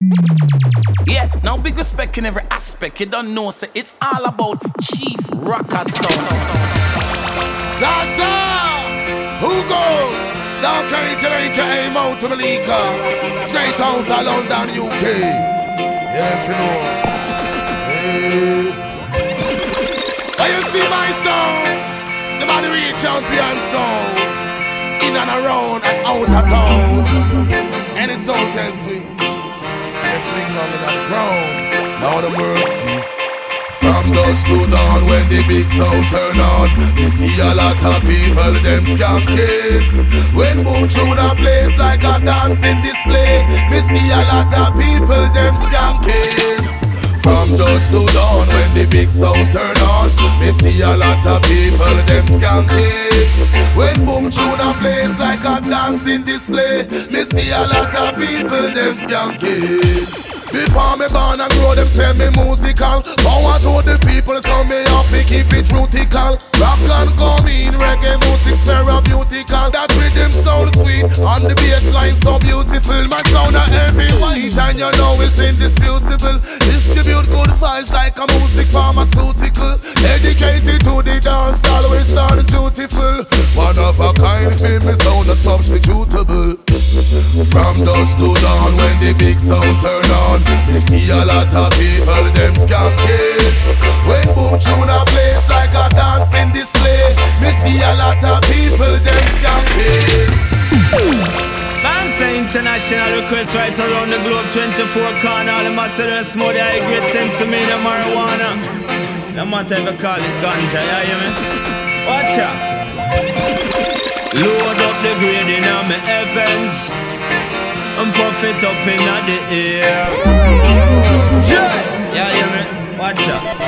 Yeah, now big respect in every aspect. You don't know, so it's all about Chief Rocker sound. Zaza, who goes? Down Kenny Jamaica, aim out to Malika. Straight out of London, UK. Yeah, if you know. Hey. When you see my song, the body real champion song. In and around and out of town. And it's all too sweet. And fling down on the ground. Now the mercy. From dusk to dawn when the big sound turn on, we see a lot of people, them skanking. When boom tune a place like a dancing display, we see a lot of people, them skanking. From dusk to dawn when the big sound turn on, we see a lot of people, them skanking. When boom tune a place like a dancing display, we see a lot of people, them skanking. Before me born and grow, them say me musical. Power to the people, so me have to keep it rutical. Rap can come in, reggae music's therapeutical. That rhythm sound sweet, and the bass line so beautiful. My sound are every white, and you know it's indisputable. Distribute good vibes like a music pharmaceutical. Dedicated to the dance, always start dutiful. One of a kind, feel me sound is substitutable. From dusk to dawn when the big sound turn on, we see a lot of people, them skanking. When boom tune a place like a dancing display, we see a lot of people, them skanking. Bansa International request right around the globe, 24 corner. All the master smooth, I great sense of me, the marijuana. No matter if you call it ganja, you hear me? Watch out. Load up the grade in my heavens and puff it up in the air. Yeah, hear me? Watch out.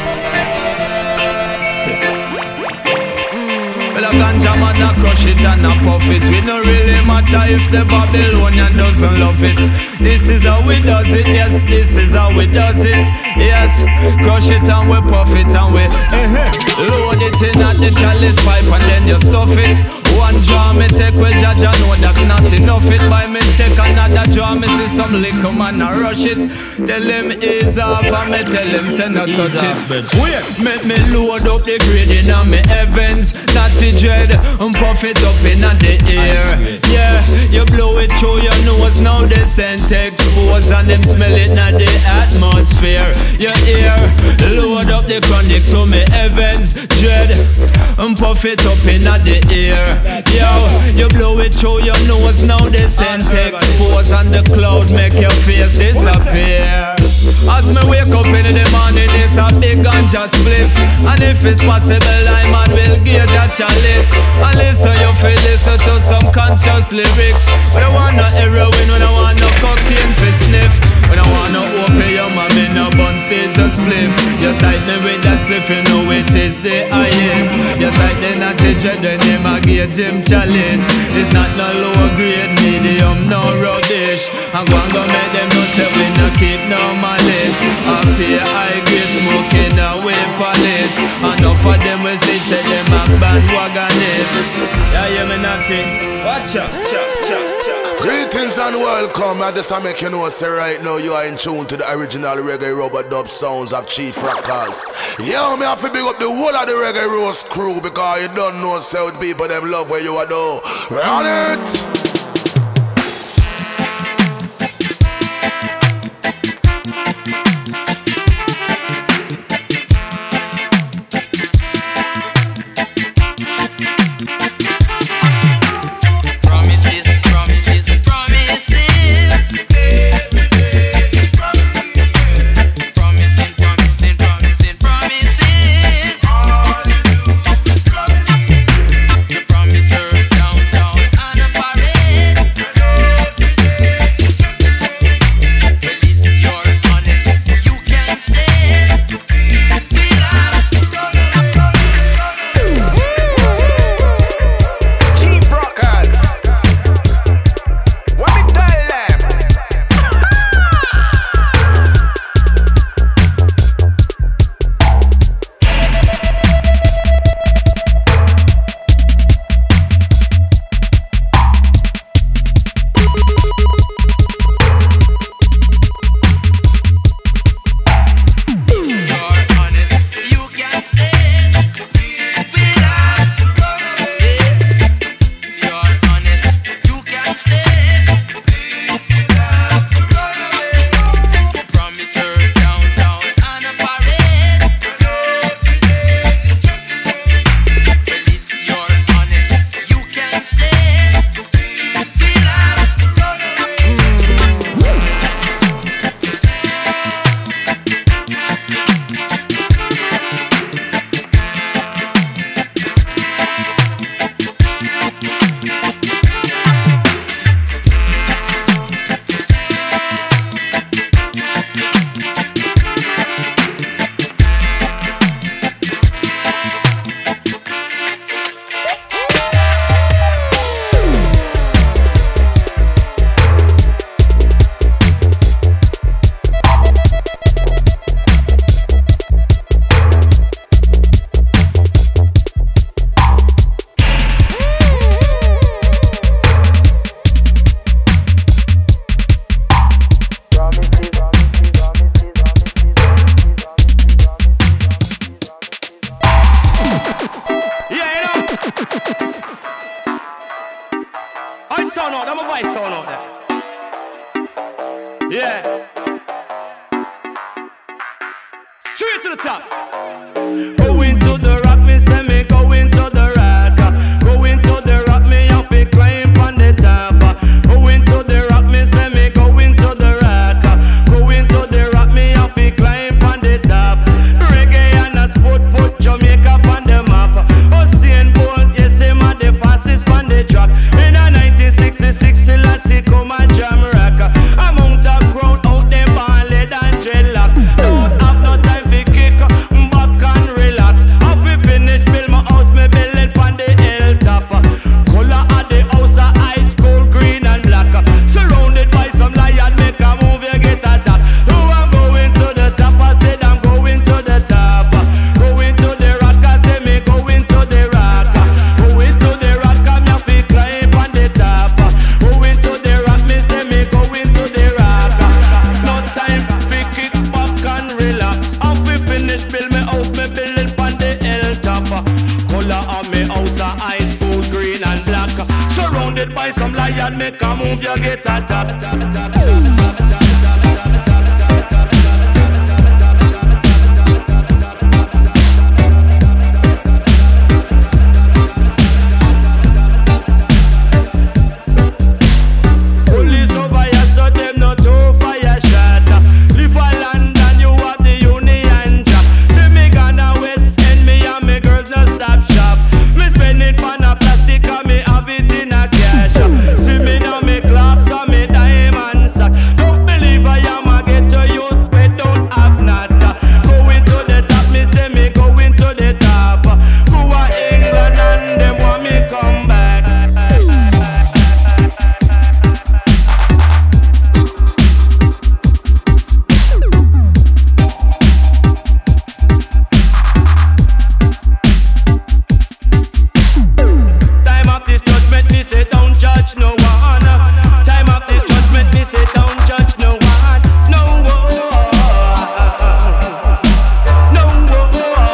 Well, a ganja man a crush it and a puff it. We don't really matter if the Babylonian doesn't love it. This is how we does it, yes, this is how we does it. Yes, crush it and we puff it and we load it in at the chalice pipe and then you stuff it. One jar me take with Jaja, know that's not enough. It by me take another jar, me see some liquor man a rush it. Tell him ease off and me tell him say no touch it. Wait, make me load up the grade in on me heavens. Natty dread and puff it up in the air. Yeah, you blow it through your nose, now the scent expose and them smell it in the atmosphere. You hear, load up the chronic to me heavens. Dread and puff it up in the air. Yo, you blow it through your nose, now the scent expose and the cloud make your face disappear. As me wake up in the morning, it's a big ganja spliff. And if it's possible, I man will give that chalice. And listen, you feel listen to some conscious lyrics. When I want no heroin, when I want no cocaine for sniff. When I want no opium, I'm in no bun scissors spliff. You sight me with that spliff, you know it is the highest. You sight the natty dread, the name I give Jim Chalice. It's not no low grade, medium, no rubbish. I'm going to make them know say we no keep no malice. Up here high grade smoking away police. Enough of them will say them a bandwagonist. Yeah, you me nothing. Watch out, Greetings and welcome. I just make you know, say right now you are in tune to the original reggae rubber dub sounds of Chief Rockers. Yo, me have to big up the whole of the reggae roast crew because you don't know South people them love where you are though. Run it! Promise her downtown and a parade. to the top. Going to the rock, me say me going to the rock. Going to the rock, me have to climb on the top. Going to the rock, me say me going to the rock. Going to the rock, me have to climb on the top. Reggae and a sport put Jamaica on the map. Usain Bolt, yes, him a the fastest on the track. In a 1966, Selassie come and jam rock. Amount of crowd out there ballad and dreadlocks. Don't have no time for kick back and relax. Have we finish build my house, me build it on the hilltop. Color of the house are ice cold green and black. Surrounded by some lion, make a move, you get a tap. Oh, I'm going to the top, I said I'm going to the top. Going to the rock, I say me going to the rock. Going to the rock, I'm your feet climb on the top. Going to the rock, me say me going to the rock. No time for kick back and relax. Have we finish build me house, me build it on the hilltop. Color of me house are ice cold green and black. Surrounded by some lion, make a move, you get a tap. Police over here, so them not too fire shot. Live for London, you have the Union Jack. See me Ghana West End, me and me girls no stop shop. Me spend it on a plastic and me have it in a cash. See me now me clocks and me diamond sack. Don't believe I am a ghetto youth, we don't have nada. Going to the top, me say me going to the top. Go a England and them want me come back. Time of this judgment, me say don't judge no one. Time of this judgment, me say don't judge no one. No one. No one.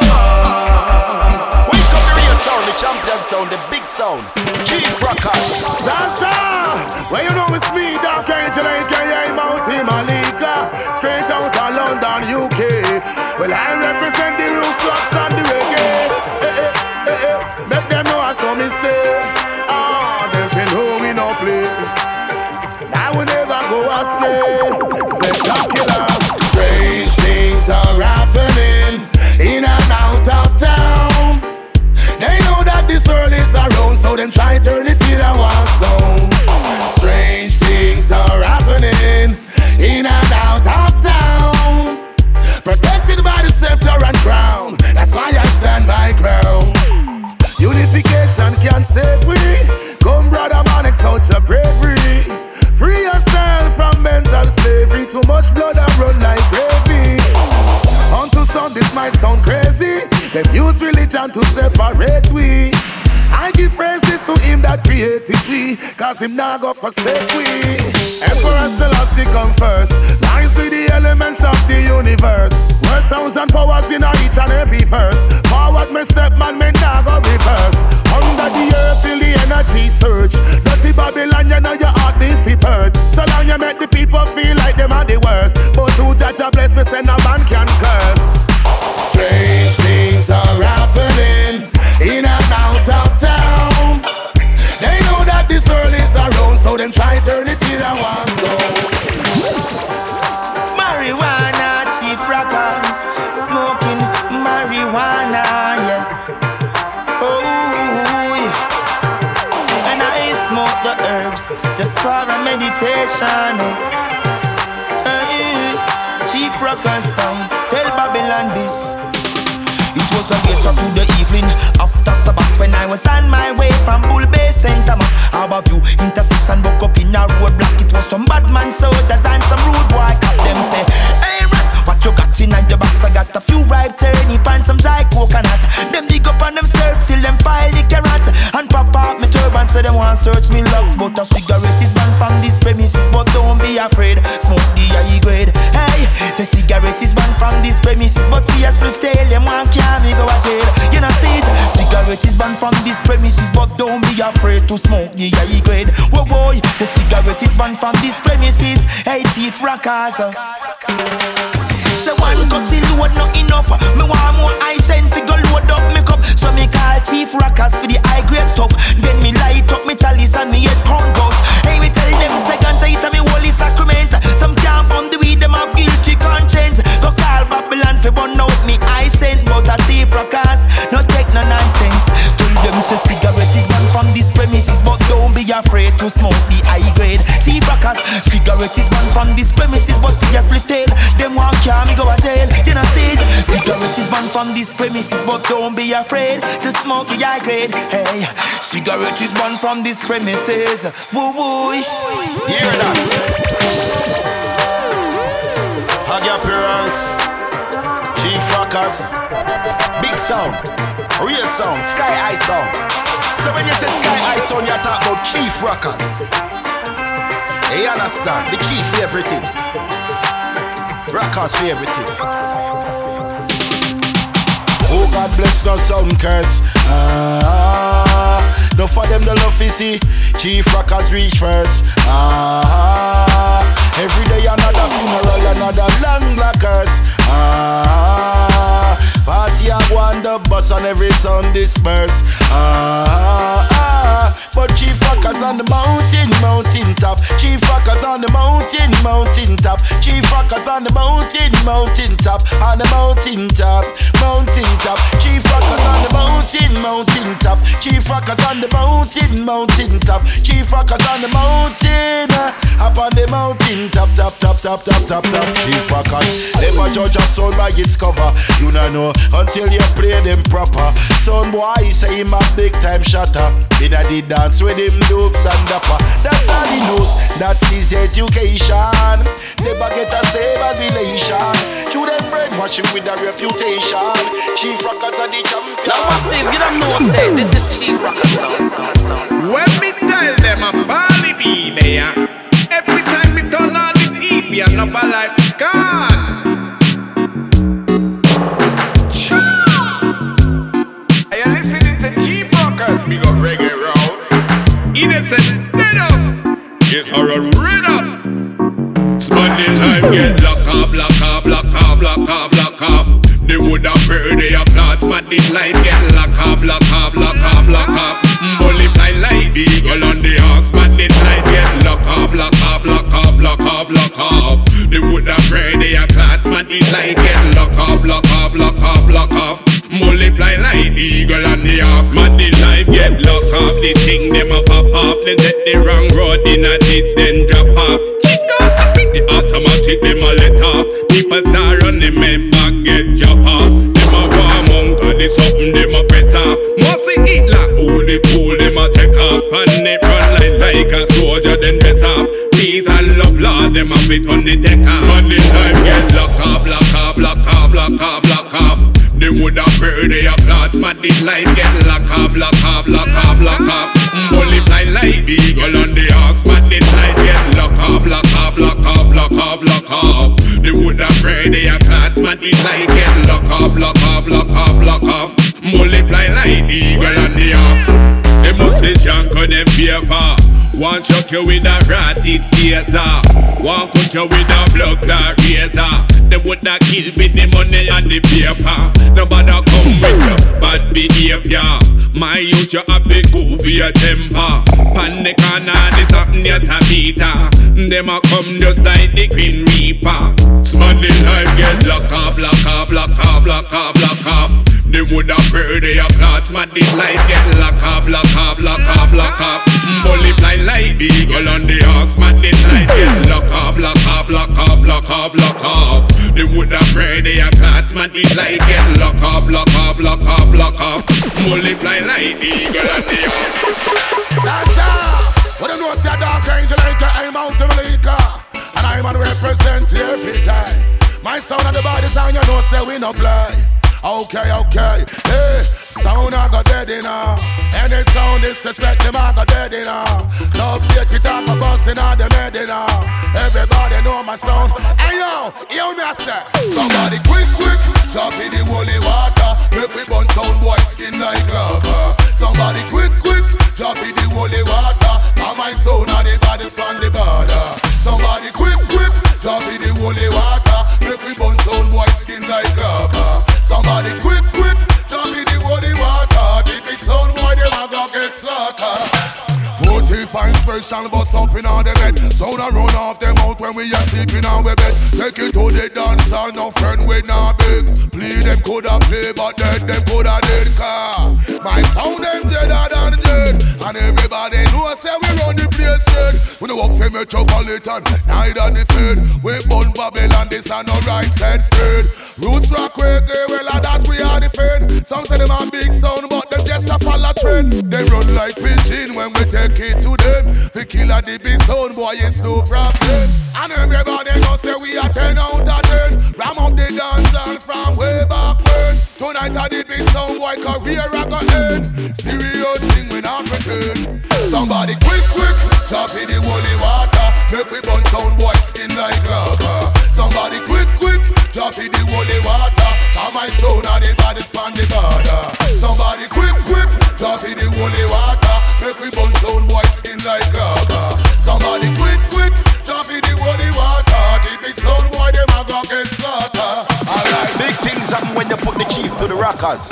Wake up the real sound, the champion sound, the big sound. Chief Rockers. Zaza, well you know it's me, Dark Angel, aka Mountie Malika. Straight out of London, UK. Well I represent the roots, rocks and the reggae. Make them know I saw me stay. Them feel who we no play. I will never go astray. Spectacular. Strange things are happening in and out of town. They know that this world is around, so them try to turn it in a war zone. Strange things are happening in and out of town. Protected by the scepter and crown. That's why I stand my ground. Unification can save we. Come brother man, exalt your bravery. Free yourself from mental slavery. Too much blood and run like gravy. Unto some this might sound crazy. Them use religion to separate we. I give praises to him that created we, cause him not go forsake we. Emperor Selassie come first, lines with the elements of the universe. Words, sounds and powers in each and every verse. Forward me step man, me not go reverse. Under the earth till the energy surge. Dirty Babylon, you know your heart beat fi purge. So long you make the people feel like them are the worst. But who judge a bless me say no man can curse. Strange things are happening in and out of town. They know that this world is around, so them try turn it in a one zone. Marijuana, Chief Rockers, smoking marijuana, yeah. Oh, yeah. And I smoke the herbs just for a meditation. Hey, Chief Rockers song, tell Babylon this. It was a later to the evening after Sabbath when I was on my way from Bull Bay, St. Thomas. Harbour View, intersection, woke up in a roadblock. It was some bad man soldiers and some rude boy cop. Them say, hey Russ, what you got in your box? I got a few ripe turnip and some dry coconut. Them dig up on them search till them file the carrot. And pop up my turban so them want search me locks. But a cigarette is banned from these premises, but don't be afraid, smoke the high grade. Hey, say cigarette is banned from these premises, but we as spliff tail them want me go a jail. You know see it. Cigarette is banned from these premises, but don't be afraid to smoke the high grade. Whoa boy, the cigarette is banned from these premises. Hey Chief Rockers, so why handcuffs, he load not enough. Me want more ice and figure load up me cup. So me call Chief Rockers for the high grade stuff. Then me light up me chalice and me head pound out. Hey, me tell them second say it a me holy sacrament. Some can't bomb the weed, them have guilty conscience. Go call Babylon for burn out me ice and but a Chief Rockers, no take no nonsense. Tell them say cigarette is banned from this premises, but don't be afraid to smoke the high grade. Chief Rockers, cigarette is banned from this premises, but for just split tail, them want carry me go a jail. You know see, cigarette is banned from this premises, but don't be afraid to smoke the high grade. Hey, cigarette is banned from this premises. Woo woo. Hear that? Hug your parents, Chief Rockers, big sound, real sound, sky high sound. So when you say sky high sound, you talk about Chief Rockers. You understand? The chief for everything. Rockers for everything. Oh God bless no sound curse. No for them the love is see. Chief Rockers reach first. Every day another funeral, another long black curse. Party I go on the bus and every sound disperse. But Chief Rockers on the mountain top. Chief Rockers on the mountain top. Chief Rockers on the mountain top. On the mountain top. Chief Rockers on the mountain top. Chief Rockers on the mountain top. Chief Rockers on the mountain. Up on the mountain top. Chief Rockers never judge a soul by its cover. You know until you play them proper. Son boy say him a big time shatter. Then I did dance with him dopes and dapper. That's all he knows, that's his education. Never get a stable relation. Shoot them brainwash him with a reputation. Chief Rockers are the champion. Now massive, you don't know say this is Chief Rockers sound. When me tell them a Bali be there, every time me turn on the TV and up a life gone. Are you listening to Chief Rockers? Big up reggae route. Innocent, dead up. Get her a red up. Smonday life get lock up. They would have heard they applaud. Smonday life get lock up. Multiply like the eagle on the ox. Smonday life get lock up. They would have heard they applaud. Smonday life get lock up. Multiply like the eagle and the ox. Smonday life get lock up. The thing them a pop up. Then take the wrong road in a ditch then drop off. The automatic them a let off. People start running, men back get chop off. Them a warm on, cause they something them a press off. Must eat like all the fool them a take off. And they front line like a soldier then press off. Peace and love, Lord, them a fit on the take off. Smonday life get lock up. They would have heard they applaud. Smonday life get lock up. Multiply like the eagle on the ox. Smonday life get lock up. They would have heard they applaud. Smonday life get lock up. Multiply like the eagle on the ox. They must say junk on them paper. One shock you with a ratty taser. One cut you with a blood clot razor. They woulda kill with the money and the paper. Nobody come with your bad behavior. My youth you have to go for your temper. Panic and all this something you beater. Them a come just like the Green Reaper. Smonday life get lock up. They woulda heard they applaud. Smonday life get lock up. Multiply like the eagle on the ox. Smonday life get lock up. They woulda heard they applaud. Smonday life get lock up. Multiply like the eagle on the ox. Sasa, what do you know? Say a dark angel like I'm out of Malika, and I'm gonna represent every time. My sound and the body sound, you know, say we no play. Okay, hey, sound I got dead enough. Any sound disrespect them I got dead enough. No plate we talk about in all the med enough. Everybody know my sound. Hey yo, hear me I say. Somebody quick, drop in the holy water. Make we burn sound boy skin like lava. Somebody quick, drop in the holy water. Now my sound and the baddest from the border. Somebody quick, drop in the holy water. Make we burn sound boy skin vibration bust up in all the bed. Sound a run off them out when we are sleeping on we bed. Take it to the dance hall, no friend we not big. Play them coulda play, but dead them coulda dead. Car my sound them deader than dead. And everybody know say we run the place dead. We no walk for Metropolitan, neither the Fed. We burn Babylon, this and no right side Fed. Roots rock reggae, well that we are the Fed. Some say them a big sound, but them just a follow trend. They run like pigeon when we take it to them. We kill a the big sound, boy, it's no problem. And everybody knows that we are 10 out of 10. Ram up the dance and from way back when. Tonight I the big sound, boy, career I go end. Serious thing we not pretend. Somebody quick, drop in the holy water. Make we burn sound, boy, skin like lava. Somebody quick, drop in the holy water. Cause my sound are the baddest from the border. Somebody quick, drop in the holy water. Make we burn sound, boy, skin like lava. Somebody quick, drop in the holy water. The big sound, boy, them a go get slaughter. Alright, big things happen when you put the chief to the rockers.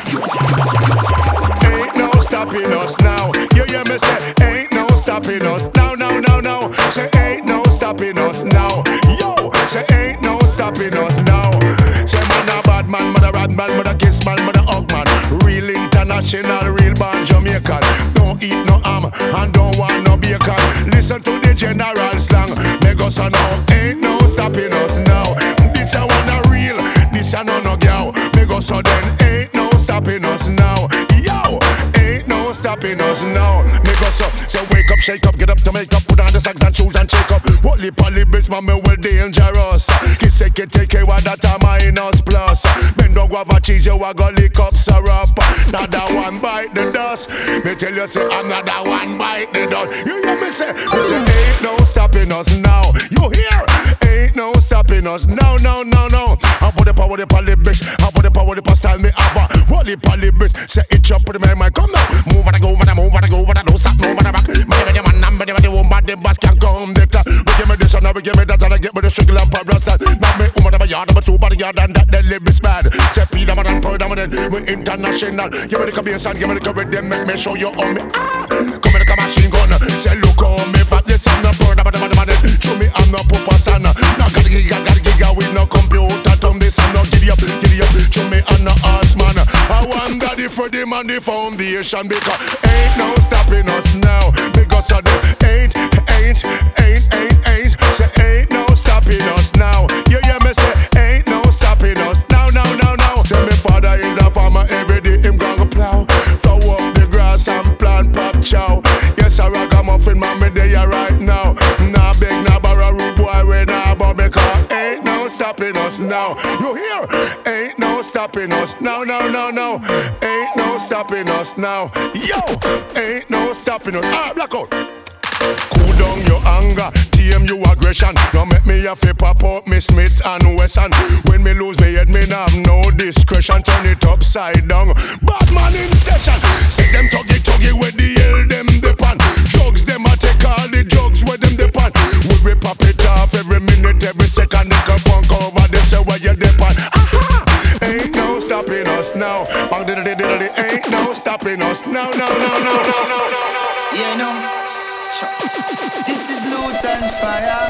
Ain't no stopping us now. You hear me say, ain't no stopping us now. Say ain't no stopping us now. Yo, say ain't no stopping us now. Say man a bad man, man a rat man, man a kiss man, man a hug man. Real international, real born Jamaican. Don't eat no ham and don't want no bacon. Listen to the general slang. Make us a now. Ain't no stopping us now. This a one a real, this a no girl. Make us a then. Ain't no stopping us now. Yo, ain't no stopping us now. Make us up. Say wake up, shake up, get up to make up. Put on the socks and shoes and shake up. What lip on the base, man, me well dangerous. Kiss it, take care what that a minus plus. Men don't have a cheese, you a go lick up syrup. Not that one bite the dust. Me tell you say I'm not that one bite the dust. You hear me say ain't no stopping us now. You hear? Ain't no stopping us. No. I put the power the bitch. I put the power the style me have a. What lip on the bitch? Say it up, put my mind. Come now. Move and go over the move and go over the don't stop, move and back. The woman, the boss can come the clock. We give me this and we give me that and I get me the sugar and pop rasta. Not me woman of a yard, but two body yard and that the lip is bad. Say Peter man and predominant, we international. Give me the cabeça and give me the cover, then make me show you on me. Come with the machine gun, say look on me fat. This I'm not bird, but show me I'm not Papa Sana. Now gotta giga with no computer. Turn this and not giddy up. Show me I'm not ass man. I wonder if for them and the foundation because ain't no stopping us now. Because of the ain't. Say ain't no stopping us now. You hear me say ain't no stopping us now. Tell me father is a farmer every day him gonna plow. Throw up the grass and plant pop chow. Yes I ragamuffin man me there right now. Nah beg nah borrow rude boy we nah but because ain't no stopping us now. You hear? Ain't no stopping us now. Ain't no stopping us now. Yo, ain't no stopping us. Alright, blackout. Cool down your anger, tame your aggression. Now make me a fi pop up me Smith and Wesson. When me lose me head, me nah have no discretion. Turn it upside down, bad man in session. See them tuggy where the hell them depend. Drugs them a take all the drugs where them depend. We pop it off every minute, every second. They come punk over they say where you depend. Aha! Ain't no stopping us now. Bang diddly, ain't no stopping us. No. Yeah, no. This is Luton Fire.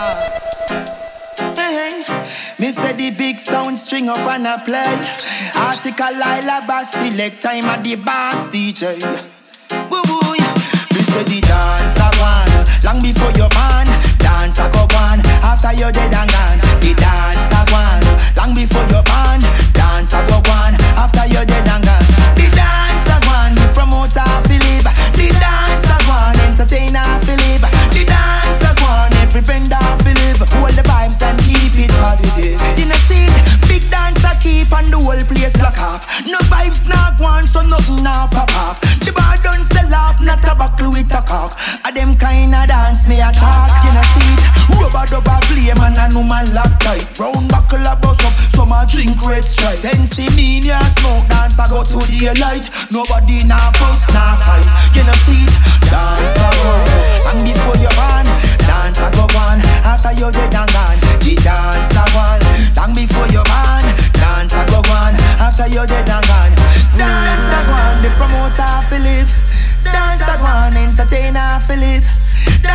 Hey, me say the big sound string up and a play. Article Lila bass select time at the bass DJ. Woo woo. Me say the dance a one long before your man. Dance a go one after you're dead and gone. The dance a one long before your man. Dance a go one after you're dead and gone. The dance a one the promoter believe. The dance a one entertainer believe. The dance a one every vendor believe. Hold the vibes and keep it positive. In a seat, big dance a keep and the whole place lock off. No vibes not one so nothing now pop off. The bar don't sell off, not a buckle with a cock. A them kinda dance me a talk. In a seat, rubber dubber play man and no man lock tight. Round buckle a bust up, some a drink red stripe. Then see me in your smoke dance I go to the light. Nobody nah fuss nah fight. You know see it, dance a go and before you born. Dance a go on after you're dead and gone. The dance a one long before you born. Dance a go on after you're dead and gone. Dance a one the promoter fi live. Dance a one entertainer fi live.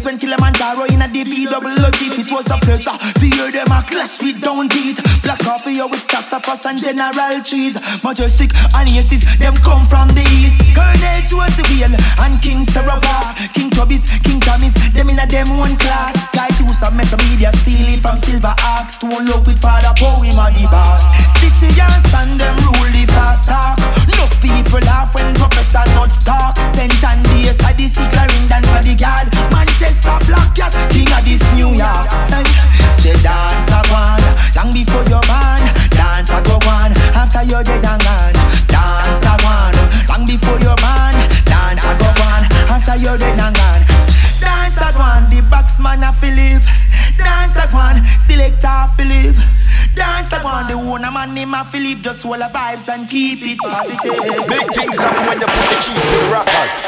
days when Kilimanjaro in a DVW Jeep, it was a pleasure to hear them a clash with downbeat. Black coffee with Sassafras and General Cheese. Majestic and Aces, them come from the east. Colonel was the wheel and King Sarawak, King Tubbies, King Jamis, them in a them one class. Sky Juice and Metro Media steal it from Silver Axe. Stone Love with Father Bowie, my the boss. Stitchy and Sand, them rule the fast talk. Enough people laugh when Professor Nuts talk. St. Andy's, Odyssey, Clarendon, Bodyguard. Manchester, Black Cat, King of this New York. Say dance a one, long before your man. Dance a go one, after you're dead and gone. Dance a one, long before your man. Dance a go one, after you're dead and gone. Dance a one, the boxman a feel live. Dance a one, selector a feel live. Dance a one, the owner man name a feel live. Just hold the vibes and keep it positive. Big things happen when you put the chief to the rockers.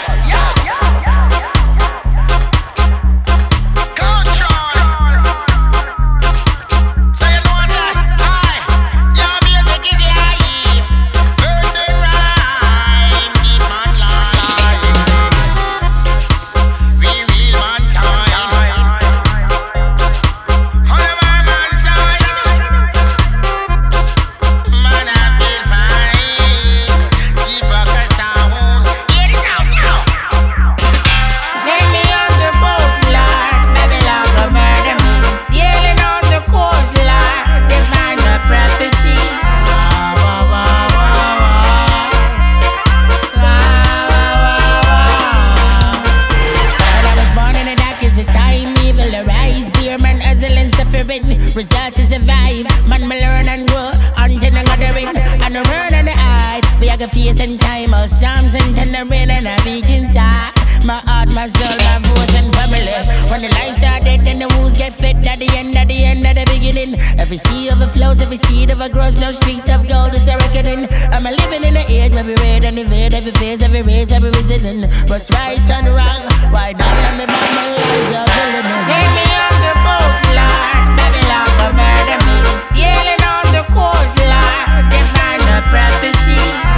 Result to survive, man, me learn and grow until I got the ring and the run and the hide. We are gonna face in time of storms and thunder rain and I beat inside. My heart, my soul, my voice and family. When the lights are dead, then the wounds get fed at the end of the beginning. Every sea overflows, every seed overgrows. No streets of gold is a reckoning. I'm a living in the age where we read and evade every phase, every race, every reasoning. What's right and wrong? Why die and me by my lives of villainy? Take me on the boat, Lord. Murder me, sailing on the coastline, define the prophecy.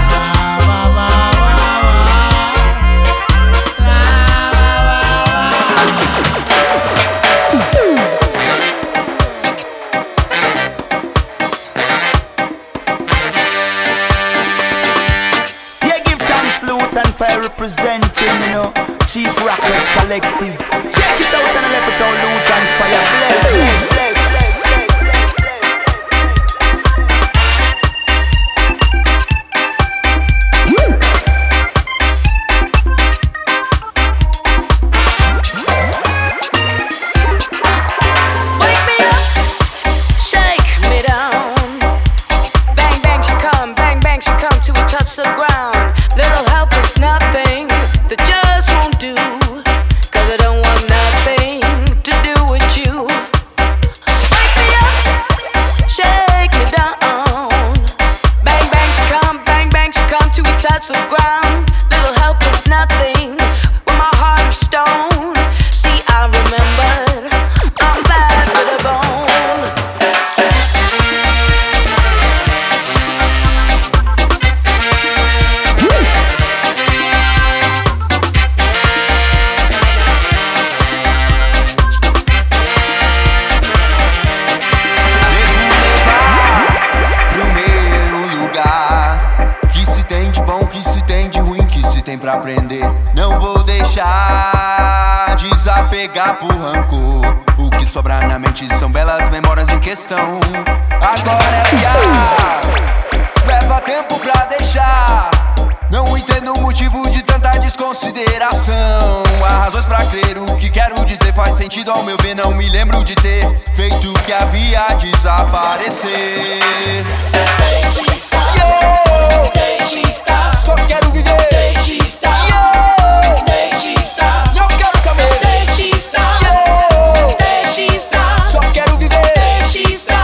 Yeah, give thanks, salute and fire representing, you know, Chief Rockers Collective. Check it out and let it all loot and fire. Bless. Touch the ground, that'll help us nothing. That just won't do, 'cause I don't want nothing to do with you. Wake me up, shake me down. Bang bang she come till we touch the ground. That'll help us nothing. With my heart of stone, see I remembered, I'm bad to the bone. Pra aprender, não vou deixar desapegar por rancor. O que sobra na mente são belas memórias em questão. Agora é o que há, leva tempo pra deixar. Não entendo o motivo de tanta desconsideração. Há razões pra crer, o que quero dizer faz sentido ao meu ver. Não me lembro de ter feito o que havia desaparecer. Deixe estar, deixe estar. Só quero viver. Deixe estar, deixe estar. Não quero saber. Deixe estar, deixe estar. Só quero viver. Deixe estar.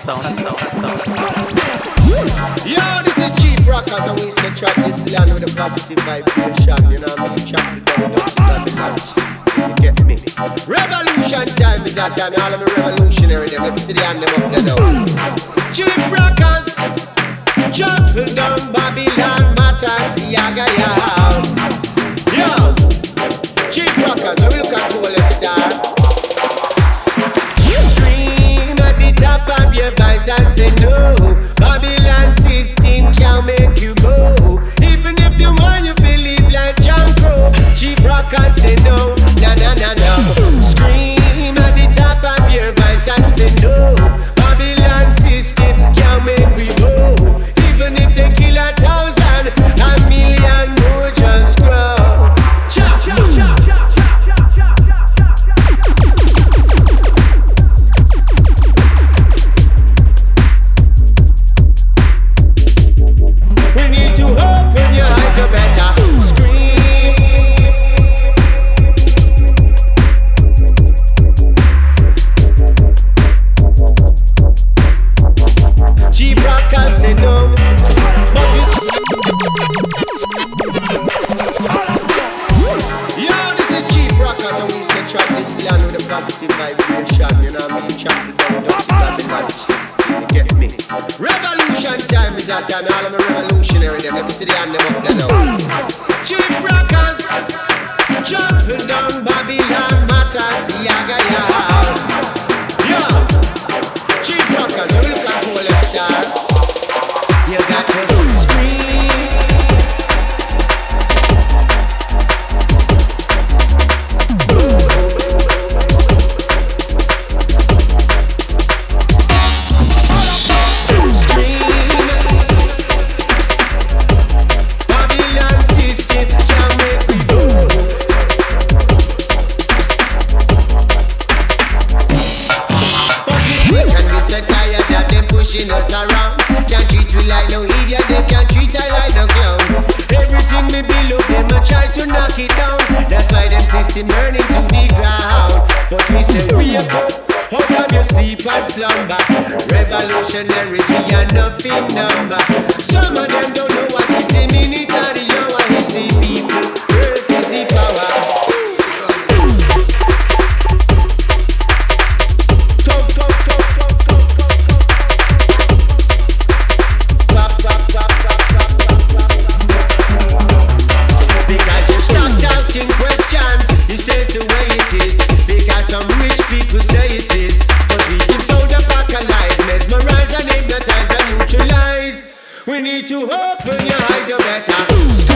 sound. Yo, this is Chief Rockers and we say track this land with a positive vibration. You know what I mean? Track the Babylon shit. You get me? Revolution time is that time. All of the revolutionary them. Let me see the hand them up there now. Chief Rockers, jumping down Babylon matters. Yaga yaw. Yo, Chief Rockers, when we look at the left star. Scream at the top of your voice and say no. Babylon system can make you go. Even if the one you feel live like John Crow. Chief Rockers say no, no. Scream at the top of your voice and say no. Babylon system can make we go. Even if they kill 1,000, 1,000,000 more just grow. Cha cha cha. Positive vibration, you know what I mean? Chop it down, don't Babylon shit, you get me? Revolution time is that time, all of the revolutionary them. Let me see the hand them up there now. Chief Rockers, jumping down Babylon matters, yaga yaw. Yo, Chief Rockers, when we look at the left star, you got to scream. Pushing us around, can't treat we like no idiot, they can't treat I like no clown. Everything me below them, I try to knock it down. That's why them system burning to the ground. But we say wake up, out of your sleep and slumber. Revolutionaries, we are nothing number. Some of them don't know what is a minute or the hour. You see people versus the power. We need to open your eyes, you better